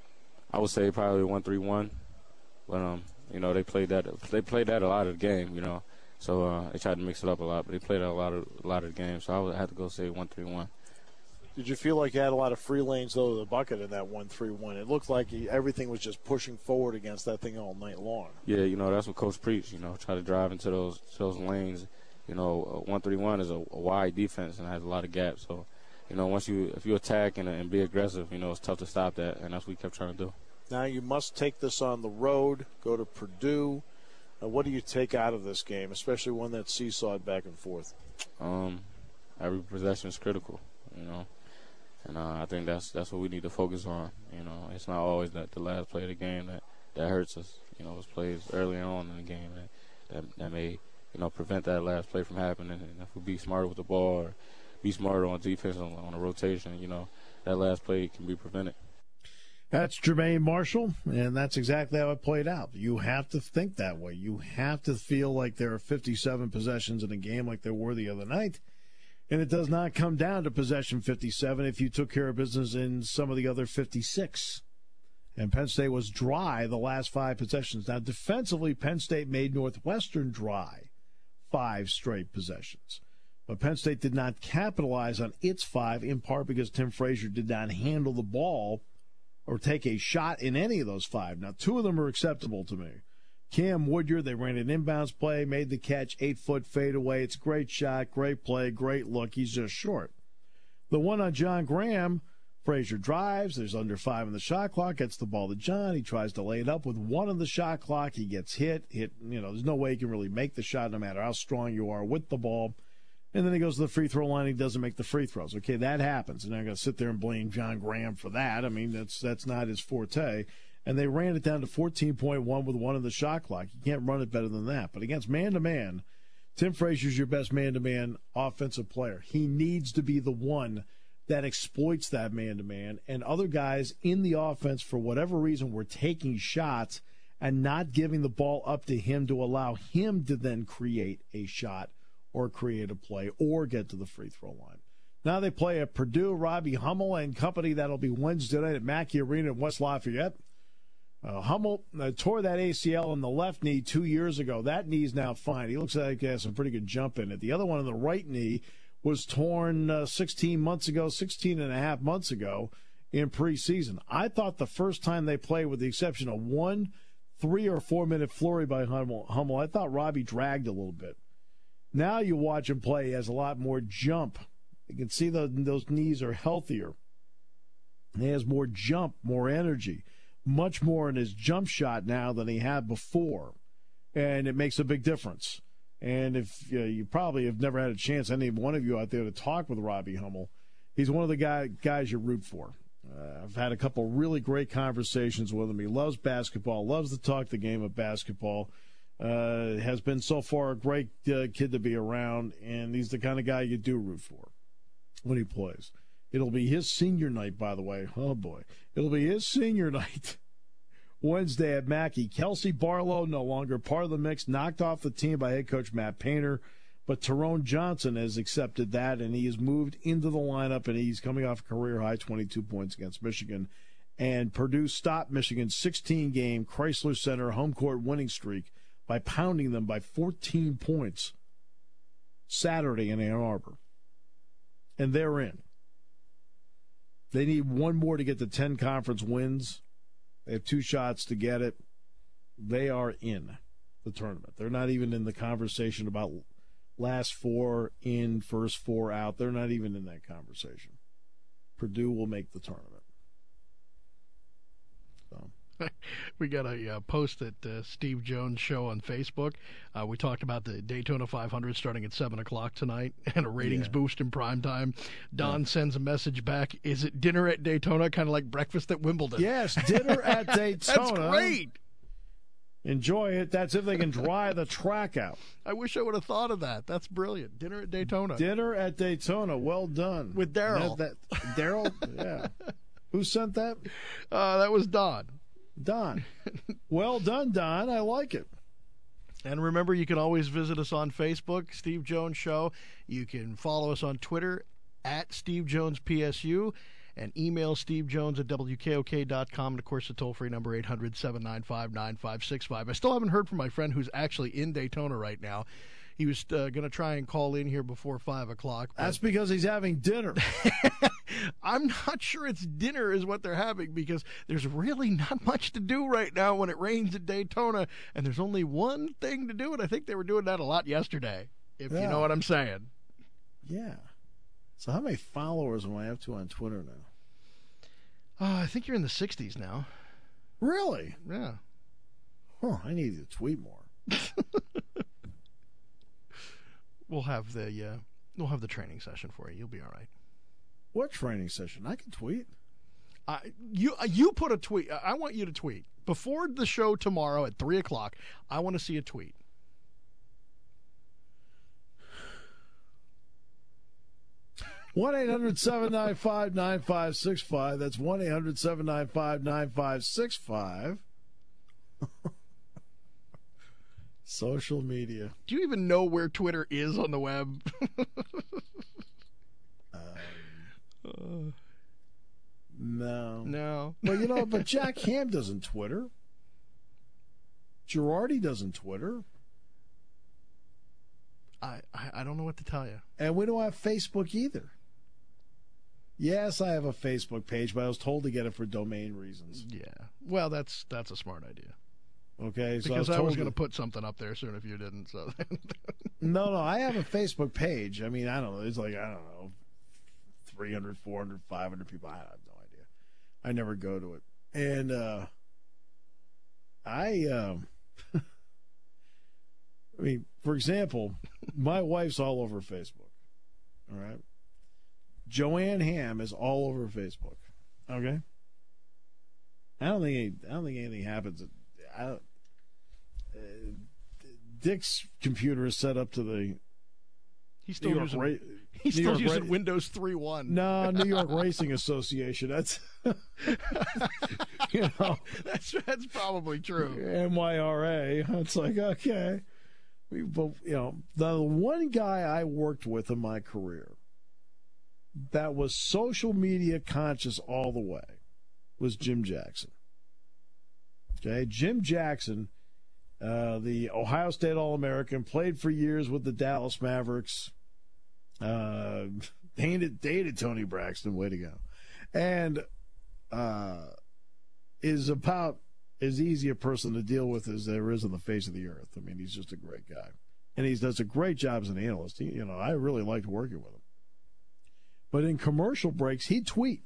Speaker 9: I would say probably one three one. But, um, you know, they played that they played that a lot of the game, you know. So uh, they tried to mix it up a lot, but they played that a lot of a lot of the game. So I would have to go say one three one.
Speaker 10: Did you feel like you had a lot of free lanes, though, to the bucket in that one three one? It looked like everything was just pushing forward against that thing all night long.
Speaker 9: Yeah, you know, that's what Coach preached, you know, try to drive into those those lanes. You know, one three one is a, a wide defense and has a lot of gaps. So, you know, once you if you attack and, and be aggressive, you know, it's tough to stop that, and that's what we kept trying to do.
Speaker 10: Now you must take this on the road, go to Purdue. Uh, what do you take out of this game, especially one that's seesawed back and forth?
Speaker 9: Um, every possession is critical, you know, and uh, I think that's that's what we need to focus on. You know, it's not always that the last play of the game that, that hurts us. You know, it's plays early on in the game that, that that may you know prevent that last play from happening. And if we be smarter with the ball or be smarter on defense on, on a rotation, you know, that last play can be prevented.
Speaker 3: That's Jermaine Marshall, and that's exactly how it played out. You have to think that way. You have to feel like there are fifty-seven possessions in a game like there were the other night, and it does not come down to possession fifty-seven if you took care of business in some of the other fifty-six. And Penn State was dry the last five possessions. Now, defensively, Penn State made Northwestern dry five straight possessions. But Penn State did not capitalize on its five, in part because Tim Frazier did not handle the ball or take a shot in any of those five. Now, two of them are acceptable to me. Cam Woodyard, they ran an inbounds play, made the catch, eight-foot fadeaway. It's a great shot, great play, great look. He's just short. The one on John Graham, Frazier drives. There's under five on the shot clock, gets the ball to John. He tries to lay it up with one on the shot clock. He gets hit. Hit. You know, there's no way you can really make the shot no matter how strong you are with the ball. And then he goes to the free throw line. He doesn't make the free throws. Okay, that happens. And I'm going to sit there and blame John Graham for that. I mean, that's that's not his forte. And they ran it down to fourteen point one with one in the shot clock. You can't run it better than that. But against man-to-man, Tim Frazier's your best man-to-man offensive player. He needs to be the one that exploits that man-to-man. And other guys in the offense, for whatever reason, were taking shots and not giving the ball up to him to allow him to then create a shot or create a play, or get to the free throw line. Now they play at Purdue, Robbie Hummel and company. That'll be Wednesday night at Mackey Arena in West Lafayette. Uh, Hummel uh, tore that A C L in the left knee two years ago. That knee's now fine. He looks like he has some pretty good jump in it. The other one on the right knee was torn uh, sixteen months ago, sixteen and a half months ago in preseason. I thought the first time they played, with the exception of one three- or four-minute flurry by Hummel, Hummel, I thought Robbie dragged a little bit. Now you watch him play, he has a lot more jump. You can see the, those knees are healthier. He has more jump, more energy, much more in his jump shot now than he had before. And it makes a big difference. And if uh, you probably have never had a chance, any one of you out there, to talk with Robbie Hummel, he's one of the guy, guys you root for. Uh, I've had a couple really great conversations with him. He loves basketball, loves to talk the game of basketball. Uh, has been so far a great uh, kid to be around, and he's the kind of guy you do root for when he plays. It'll be his senior night, by the way. Oh, boy. It'll be his senior night Wednesday at Mackey. Kelsey Barlow, no longer part of the mix, knocked off the team by head coach Matt Painter. But Tyrone Johnson has accepted that, and he has moved into the lineup, and he's coming off a career-high twenty-two points against Michigan. And Purdue stopped Michigan's sixteen-game Chrysler Center home court winning streak by pounding them by fourteen points Saturday in Ann Arbor. And they're in. They need one more to get to ten conference wins. They have two shots to get it. They are in the tournament. They're not even in the conversation about last four in, first four out. They're not even in that conversation. Purdue will make the tournament. So.
Speaker 4: We got a uh, post at uh, Steve Jones Show on Facebook. Uh, we talked about the Daytona five hundred starting at seven o'clock tonight and a ratings yeah. boost in prime time. Don yeah. sends a message back. Is it dinner at Daytona, kind of like breakfast at Wimbledon?
Speaker 3: Yes, dinner at Daytona.
Speaker 4: That's great.
Speaker 3: Enjoy it. That's if they can dry the track out.
Speaker 4: I wish I would have thought of that. That's brilliant. Dinner at Daytona.
Speaker 3: Dinner at Daytona. Well done.
Speaker 4: With Daryl.
Speaker 3: Daryl? Yeah. Who sent that?
Speaker 4: Uh, that was Don.
Speaker 3: Don. Well done, Don. I like it.
Speaker 4: And remember, you can always visit us on Facebook, Steve Jones Show. You can follow us on Twitter, at Steve Jones P S U, and email Steve Jones at W K O K dot com. And, of course, the toll-free number, eight hundred, seven nine five, nine five six five. I still haven't heard from my friend who's actually in Daytona right now. He was uh, going to try and call in here before five o'clock.
Speaker 3: That's because he's having dinner.
Speaker 4: I'm not sure it's dinner is what they're having, because there's really not much to do right now when it rains at Daytona, and there's only one thing to do, and I think they were doing that a lot yesterday, if yeah. you know what I'm saying.
Speaker 3: Yeah. So how many followers am I up to on Twitter now?
Speaker 4: Uh, I think you're in the sixties now.
Speaker 3: Really?
Speaker 4: Yeah.
Speaker 3: Huh, I need to tweet more.
Speaker 4: We'll have the uh, we'll have the training session for you. You'll be all right.
Speaker 3: What training session? I can tweet.
Speaker 4: Uh, you uh, you put a tweet. I want you to tweet before the show tomorrow at three o'clock. I want to see a tweet.
Speaker 3: one eight hundred, seven nine five, nine five six five. That's one eight hundred, seven nine five, nine five six five. Social media.
Speaker 4: Do you even know where Twitter is on the web?
Speaker 3: um, uh, no.
Speaker 4: No.
Speaker 3: Well, you know, but Jack Ham doesn't Twitter. Girardi doesn't Twitter.
Speaker 4: I, I, I don't know what to tell you.
Speaker 3: And we don't have Facebook either. Yes, I have a Facebook page, but I was told to get it for domain reasons.
Speaker 4: Yeah. Well, that's that's a smart idea.
Speaker 3: Okay, so
Speaker 4: because
Speaker 3: I was,
Speaker 4: I was going to put something up there soon if you didn't. So
Speaker 3: no, no, I have a Facebook page. I mean, I don't know. It's like, I don't know, three hundred, four hundred, five hundred people. I have no idea. I never go to it. And uh, I, um, I mean, for example, my wife's all over Facebook. All right. Joanne Ham is all over Facebook. Okay. I don't think I don't think anything happens. I don't, uh, Dick's computer is set up to the.
Speaker 4: He's still
Speaker 3: New
Speaker 4: using.
Speaker 3: Ra-
Speaker 4: he's
Speaker 3: New
Speaker 4: still
Speaker 3: York
Speaker 4: using
Speaker 3: Ra-
Speaker 4: Windows three point one.
Speaker 3: No, New York Racing Association. That's. You know,
Speaker 4: that's that's probably true.
Speaker 3: N Y R A. It's like, okay, we, but you know, the one guy I worked with in my career that was social media conscious all the way was Jim Jackson. Okay, Jim Jackson, uh, the Ohio State All-American, played for years with the Dallas Mavericks. Uh, dated, dated Tony Braxton, way to go, and uh, is about as easy a person to deal with as there is on the face of the earth. I mean, he's just a great guy, and he does a great job as an analyst. He, you know, I really liked working with him. But in commercial breaks, he'd tweet.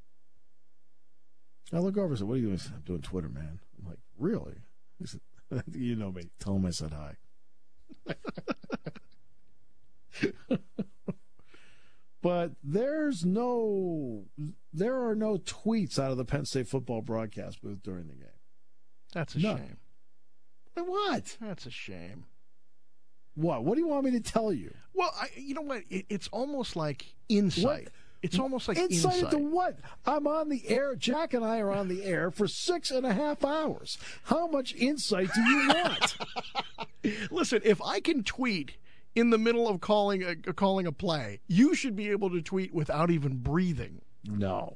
Speaker 3: I look over and say, "What are you doing?" I'm doing Twitter, man. I'm like, "Really?" He said, "You know me. Tell him I said hi." But there's no, there are no tweets out of the Penn State football broadcast booth during the game.
Speaker 4: That's a
Speaker 3: None.
Speaker 4: shame.
Speaker 3: What?
Speaker 4: That's a shame.
Speaker 3: What? What do you want me to tell you?
Speaker 4: Well, I, you know what? It, it's almost like insight.
Speaker 3: What?
Speaker 4: It's almost like
Speaker 3: insight.
Speaker 4: insight.
Speaker 3: into what? I'm on the air. Jack and I are on the air for six and a half hours. How much insight do you want?
Speaker 4: Listen, if I can tweet in the middle of calling a calling a play, you should be able to tweet without even breathing.
Speaker 3: No.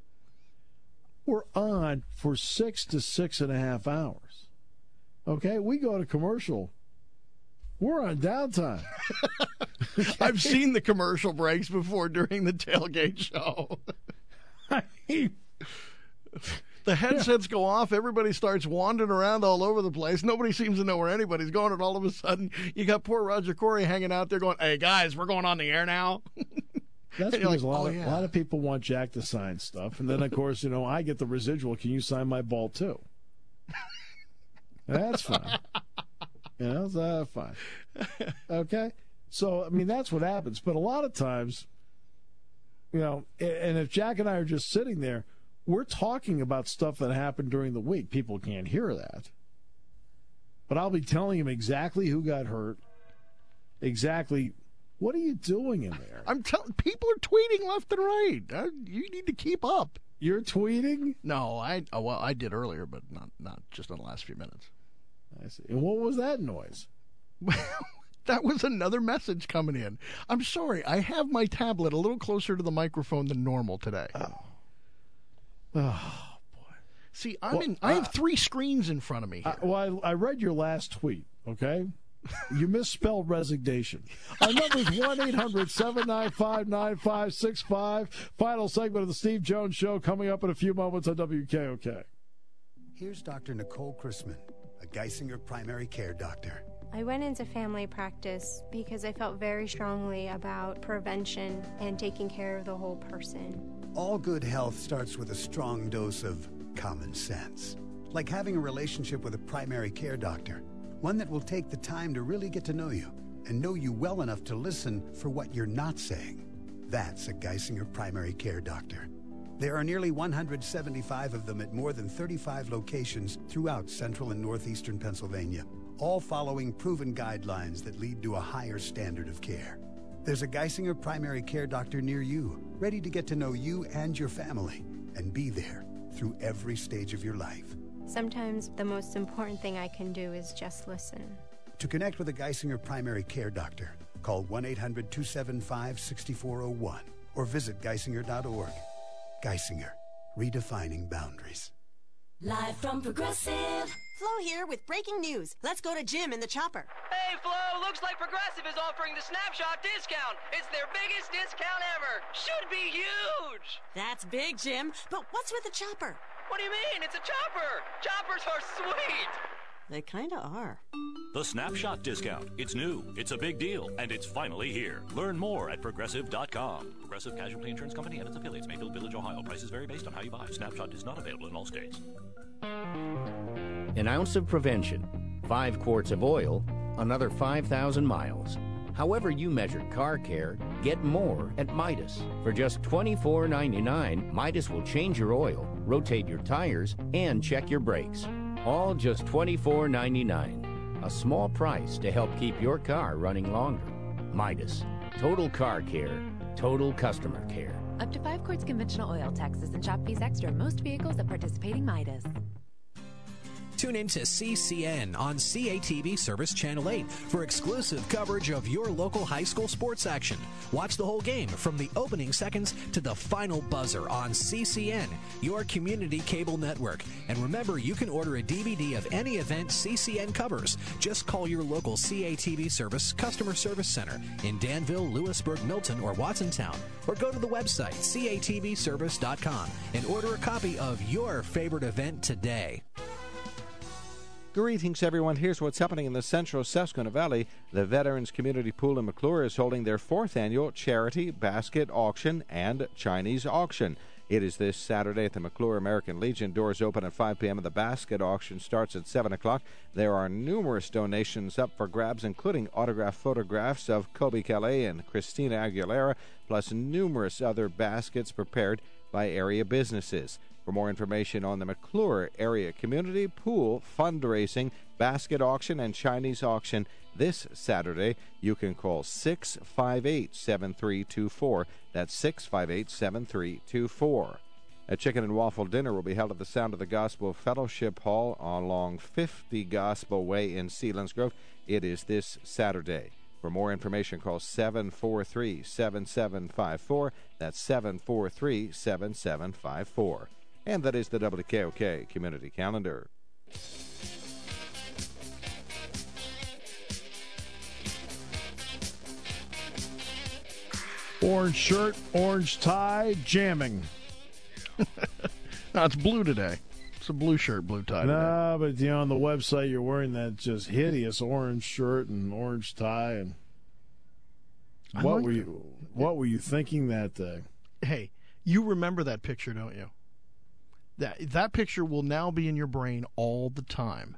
Speaker 3: We're on for six to six and a half hours. Okay, we go to commercial. We're on downtime.
Speaker 4: I've seen the commercial breaks before during the tailgate show.
Speaker 3: I mean,
Speaker 4: the headsets go off. Everybody starts wandering around all over the place. Nobody seems to know where anybody's going. And all of a sudden, you got poor Roger Corey hanging out there going, "Hey, guys, we're going on the air now."
Speaker 3: That's because
Speaker 4: like,
Speaker 3: a, lot
Speaker 4: oh,
Speaker 3: of,
Speaker 4: yeah.
Speaker 3: a lot of people want Jack to sign stuff. And then, of course, you know, I get the residual. Can you sign my ball, too? That's fine. You know, that's fine. Okay? So, I mean, that's what happens. But a lot of times, you know, and if Jack and I are just sitting there, we're talking about stuff that happened during the week. People can't hear that. But I'll be telling him exactly who got hurt, exactly what are you doing in there.
Speaker 4: I'm telling people are tweeting left and right. Uh, you need to keep up.
Speaker 3: You're tweeting?
Speaker 4: No, I oh, well, I did earlier, but not not just in the last few minutes.
Speaker 3: I see. And what was that noise?
Speaker 4: That was another message coming in. I'm sorry, I have my tablet a little closer to the microphone than normal today.
Speaker 3: Oh, oh boy.
Speaker 4: See, I'm
Speaker 3: well,
Speaker 4: in. I have
Speaker 3: uh,
Speaker 4: three screens in front of me here.
Speaker 3: I, well, I, I read your last tweet, okay? You misspelled resignation. Our number is one eight hundred seven nine five nine five six five. Final segment of the Steve Jones Show coming up in a few moments on W K O K.
Speaker 11: Here's Doctor Nicole Chrisman, a Geisinger primary care doctor.
Speaker 12: I went into family practice because I felt very strongly about prevention and taking care of the whole person.
Speaker 11: All good health starts with a strong dose of common sense, like having a relationship with a primary care doctor. One that will take the time to really get to know you and know you well enough to listen for what you're not saying. That's a Geisinger primary care doctor. There are nearly one hundred seventy-five of them at more than thirty-five locations throughout central and northeastern Pennsylvania, all following proven guidelines that lead to a higher standard of care. There's a Geisinger primary care doctor near you, ready to get to know you and your family and be there through every stage of your life.
Speaker 12: Sometimes the most important thing I can do is just listen.
Speaker 11: To connect with a Geisinger primary care doctor, call one eight hundred two seven five six four zero one or visit geisinger dot org. Geisinger, redefining boundaries.
Speaker 13: Live from Progressive. Flo here with breaking news. Let's go to Jim in the chopper.
Speaker 14: Hey, Flo, looks like Progressive is offering the Snapshot discount. It's their biggest discount ever. Should be huge.
Speaker 13: That's big, Jim. But what's with the chopper?
Speaker 14: What do you mean? It's a chopper. Choppers are sweet.
Speaker 13: They kind of are.
Speaker 15: The Snapshot discount. It's new, it's a big deal, and it's finally here. Learn more at Progressive dot com. Progressive Casualty Insurance Company and its affiliates. Mayfield Village, Ohio. Prices vary based on how you buy. Snapshot is not available in all states.
Speaker 16: An ounce of prevention, five quarts of oil, another five thousand miles. However you measure car care, get more at Midas. For just twenty-four ninety-nine, Midas will change your oil, rotate your tires, and check your brakes. All just twenty-four ninety-nine. A small price to help keep your car running longer. Midas. Total car care. Total customer care.
Speaker 17: Up to five quarts conventional oil, taxes and shop fees extra. Most vehicles at participating Midas.
Speaker 18: Tune in to C C N on C A T V Service Channel eight for exclusive coverage of your local high school sports action. Watch the whole game from the opening seconds to the final buzzer on C C N, your community cable network. And remember, you can order a D V D of any event C C N covers. Just call your local C A T V Service Customer Service Center in Danville, Lewisburg, Milton, or Watsontown. Or go to the website C A T V service dot com and order a copy of your favorite event today.
Speaker 19: Greetings, everyone. Here's what's happening in the central Susquehanna Valley. The Veterans Community Pool in McClure is holding their fourth annual charity basket auction and Chinese auction. It is this Saturday at the McClure American Legion. Doors open at five p.m. and the basket auction starts at seven o'clock. There are numerous donations up for grabs, including autographed photographs of Kobe Calais and Christina Aguilera, plus numerous other baskets prepared by area businesses. For more information on the McClure Area Community Pool fundraising, basket auction, and Chinese auction this Saturday, you can call six five eight, seven three two four. That's six five eight, seven three two four. A chicken and waffle dinner will be held at the Sound of the Gospel Fellowship Hall along fifty Gospel Way in Selinsgrove. It is this Saturday. For more information, call seven four three, seven seven five four. That's seven four three, seven seven five four. And that is the W K O K Community Calendar.
Speaker 3: Orange shirt, orange tie, jamming.
Speaker 4: No, it's blue today. It's a blue shirt, blue tie today.
Speaker 3: No, but you know, on the website you're wearing that just hideous orange shirt and orange tie, and what
Speaker 4: like
Speaker 3: were you what were you thinking that day?
Speaker 4: Hey, you remember that picture, don't you? That that picture will now be in your brain all the time.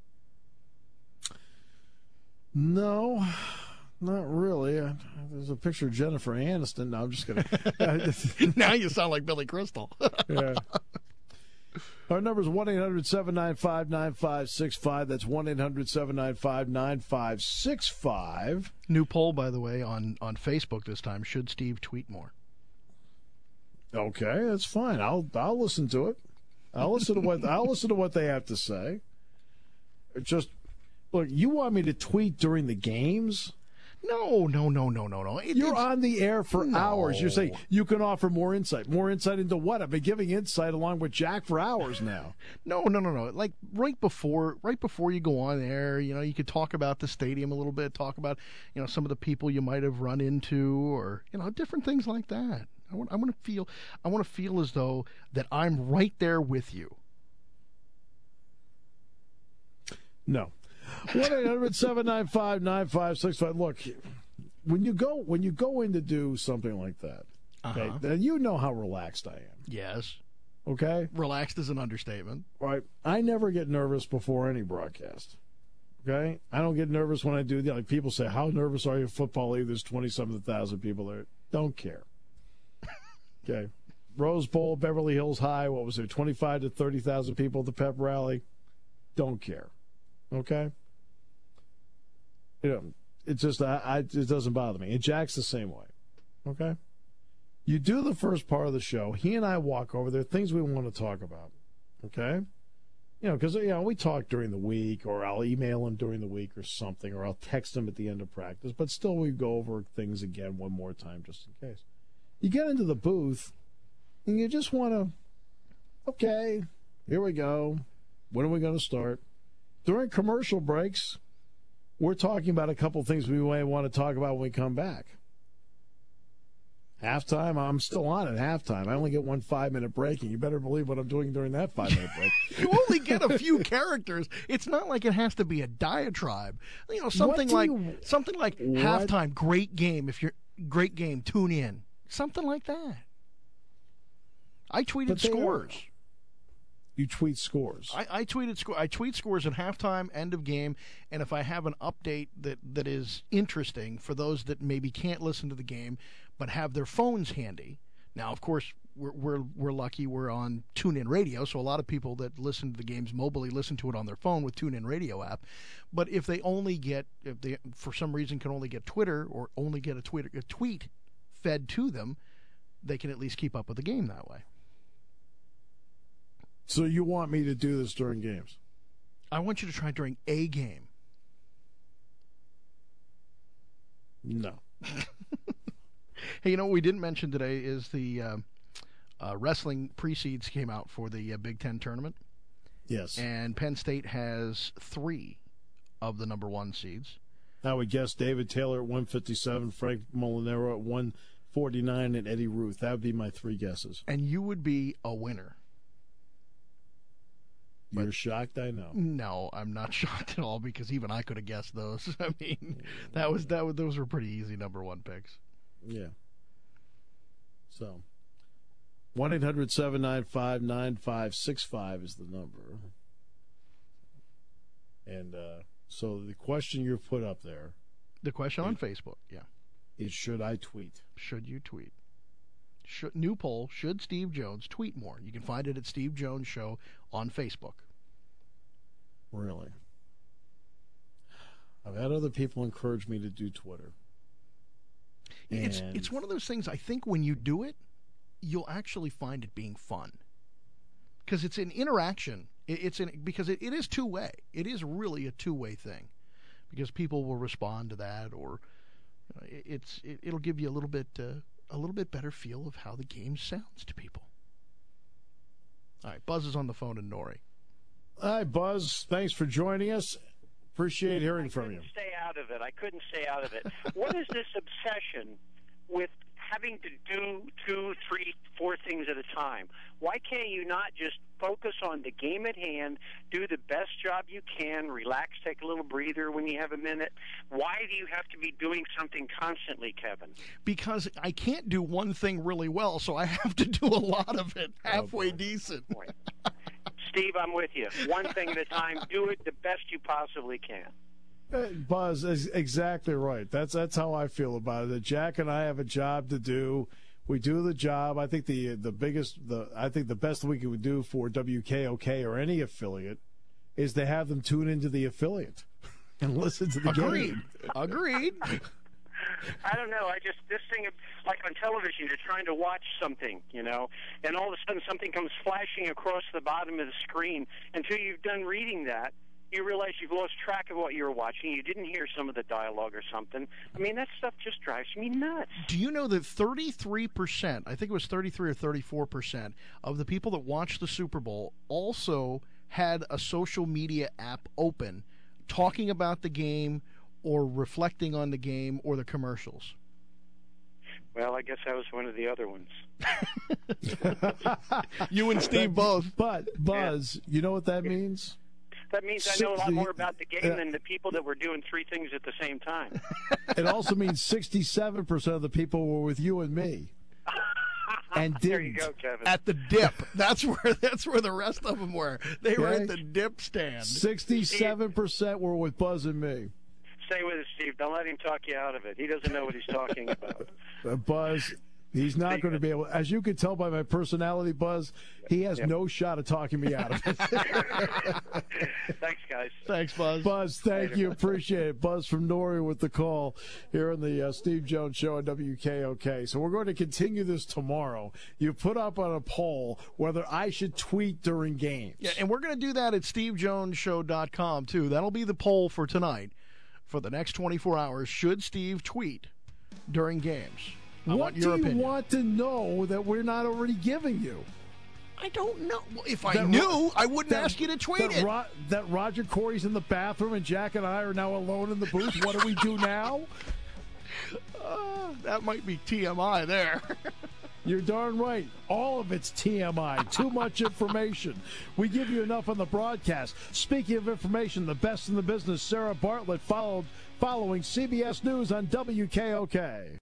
Speaker 3: No, not really. Uh, there's a picture of Jennifer Aniston. No, I'm just kidding.
Speaker 4: Now you sound like Billy Crystal.
Speaker 3: Yeah. Our number is one eight hundred, seven nine five, nine five six five. That's one eight hundred, seven nine five, nine five six five.
Speaker 4: New poll, by the way, on, on Facebook this time. Should Steve tweet more?
Speaker 3: Okay, that's fine. I'll I'll listen to it. I'll listen to what I'll listen to what they have to say. It just look, you want me to tweet during the games?
Speaker 4: No, no, no, no, no, no. It,
Speaker 3: You're on the air for
Speaker 4: no.
Speaker 3: hours. You're saying you can offer more insight. More insight into what? I've been giving insight along with Jack for hours now.
Speaker 4: No, no, no, no. Like right before, right before you go on air, you know, you could talk about the stadium a little bit, talk about, you know, some of the people you might have run into, or you know, different things like that. I want, I want to feel, I want to feel as though that I'm right there with you.
Speaker 3: No. one eight hundred, seven nine five, nine five six five. Look, when you go when you go in to do something like that, okay,
Speaker 4: Uh-huh.
Speaker 3: then you know how relaxed I am.
Speaker 4: Yes.
Speaker 3: Okay?
Speaker 4: Relaxed is an understatement.
Speaker 3: Right. I never get nervous before any broadcast. Okay? I don't get nervous when I do, like people say, how nervous are you at Football League? There's twenty-seven thousand people there. Don't care. Okay. Rose Bowl, Beverly Hills High, what was there, twenty-five to thirty thousand people at the pep rally? Don't care. Okay? You know, it just I, I it doesn't bother me. And Jack's the same way. Okay? You do the first part of the show. He and I walk over there, things we want to talk about. Okay? You know, because you know, we talk during the week, or I'll email him during the week or something, or I'll text him at the end of practice, but still we go over things again one more time just in case. You get into the booth, and you just want to, okay, here we go. When are we going to start? During commercial breaks, we're talking about a couple things we may want to talk about when we come back. Halftime, I'm still on at halftime. I only get one five-minute break, and you better believe what I'm doing during that five-minute break.
Speaker 4: You only get a few characters. It's not like it has to be a diatribe. You know, something like
Speaker 3: you,
Speaker 4: something like
Speaker 3: what?
Speaker 4: halftime, great game. If you're great game, tune in. Something like that. I tweeted scores.
Speaker 3: Are. You tweet scores.
Speaker 4: I, I tweeted score. I tweet scores at halftime, end of game, and if I have an update that, that is interesting for those that maybe can't listen to the game but have their phones handy. Now, of course, we're we're we're lucky we're on TuneIn Radio, so a lot of people that listen to the games mobily listen to it on their phone with TuneIn Radio app. But if they only get, if they for some reason can only get Twitter or only get a Twitter a tweet fed to them, they can at least keep up with the game that way.
Speaker 3: So you want me to do this during games?
Speaker 4: I want you to try during a game.
Speaker 3: No.
Speaker 4: Hey, you know what we didn't mention today is the uh, uh, wrestling pre-seeds came out for the uh, Big Ten tournament.
Speaker 3: Yes.
Speaker 4: And Penn State has three of the number one seeds.
Speaker 3: I would guess David Taylor at one fifty-seven, Frank Molinaro at one forty-nine, and Eddie Ruth. That would be my three guesses.
Speaker 4: And you would be a winner.
Speaker 3: You're but, shocked, I know.
Speaker 4: No, I'm not shocked at all because even I could have guessed those. I mean, that was that was, those were pretty easy number one picks.
Speaker 3: Yeah. So, one eight hundred seven nine five nine five six five is the number. And uh, so the question you've put up there.
Speaker 4: The question on Facebook, yeah.
Speaker 3: Is should I tweet?
Speaker 4: Should you tweet? Should, new poll, should Steve Jones tweet more? You can find it at Steve Jones Show on Facebook.
Speaker 3: Really? I've had other people encourage me to do Twitter.
Speaker 4: It's
Speaker 3: And
Speaker 4: it's one of those things, I think when you do it, you'll actually find it being fun. Because it's an interaction. It, it's an because it, it is two-way. It is really a two-way thing. Because people will respond to that, or you know, it, it's it, it'll give you a little bit uh, a little bit better feel of how the game sounds to people. All right, Buzz is on the phone in Nori.
Speaker 3: Hi, Buzz. Thanks for joining us. Appreciate hearing from you.
Speaker 20: Stay out of it. I couldn't stay out of it. What is this obsession with having to do two, three, four things at a time? Why can't you not just focus on the game at hand, do the best job you can, relax, take a little breather when you have a minute? Why do you have to be doing something constantly, Kevin?
Speaker 4: Because I can't do one thing really well, so I have to do a lot of it halfway decent.
Speaker 20: Steve, I'm with you. One thing at a time. Do it the best you possibly can.
Speaker 3: Uh, Buzz is exactly right. That's that's how I feel about it. Jack and I have a job to do. We do the job. I think the the biggest the I think the best we can do for W K O K or any affiliate is to have them tune into the affiliate and listen to the
Speaker 4: Agreed.
Speaker 3: game.
Speaker 4: Agreed.
Speaker 20: I don't know. I just, this thing, like on television, you're trying to watch something, you know, and all of a sudden something comes flashing across the bottom of the screen. Until you've done reading that, you realize you've lost track of what you were watching. You didn't hear some of the dialogue or something. I mean, that stuff just drives me nuts.
Speaker 4: Do you know that thirty-three percent, I think it was thirty-three or thirty-four percent, of the people that watched the Super Bowl also had a social media app open talking about the game or reflecting on the game or the commercials?
Speaker 20: Well, I guess I was one of the other ones.
Speaker 4: You and Steve both.
Speaker 3: But, Buzz, you know what that means?
Speaker 20: That means I know a lot more about the game than the people that were doing three things at the same time.
Speaker 3: It also means sixty-seven percent of the people were with you and me. And
Speaker 20: there you
Speaker 3: didn't.
Speaker 20: go, Kevin.
Speaker 4: At the dip. That's where that's where the rest of them were. They were
Speaker 3: Okay.
Speaker 4: at the dip stand.
Speaker 3: sixty-seven percent were with Buzz and me.
Speaker 20: Stay with us, Steve. Don't let him talk you out of it. He doesn't know what he's talking about.
Speaker 3: Uh, Buzz, he's not going to be able, as you can tell by my personality, Buzz, he has
Speaker 20: Yep.
Speaker 3: no shot of talking me out of it.
Speaker 20: Thanks, guys.
Speaker 4: Thanks, Buzz.
Speaker 3: Buzz, thank
Speaker 20: Later.
Speaker 3: you. Appreciate it. Buzz from Nori with the call here on the uh, Steve Jones Show on W K O K. So we're going to continue this tomorrow. You put up on a poll whether I should tweet during games.
Speaker 4: Yeah, and we're going to do that at steve jones show dot com, too. That'll be the poll for tonight. For the next twenty-four hours, should Steve tweet during games? I
Speaker 3: what
Speaker 4: want
Speaker 3: do
Speaker 4: your
Speaker 3: you
Speaker 4: opinion.
Speaker 3: want to know that we're not already giving you?
Speaker 4: I don't know. Well, if I
Speaker 3: That
Speaker 4: knew,
Speaker 3: Ro-
Speaker 4: I wouldn't
Speaker 3: that-
Speaker 4: ask you to tweet
Speaker 3: that
Speaker 4: it.
Speaker 3: Ro- that Roger Corey's in the bathroom and Jack and I are now alone in the booth. What do we do now?
Speaker 4: Uh, that might be T M I there.
Speaker 3: You're darn right. All of it's T M I. Too much information. We give you enough on the broadcast. Speaking of information, the best in the business, Sarah Bartlett, followed following C B S News on W K O K.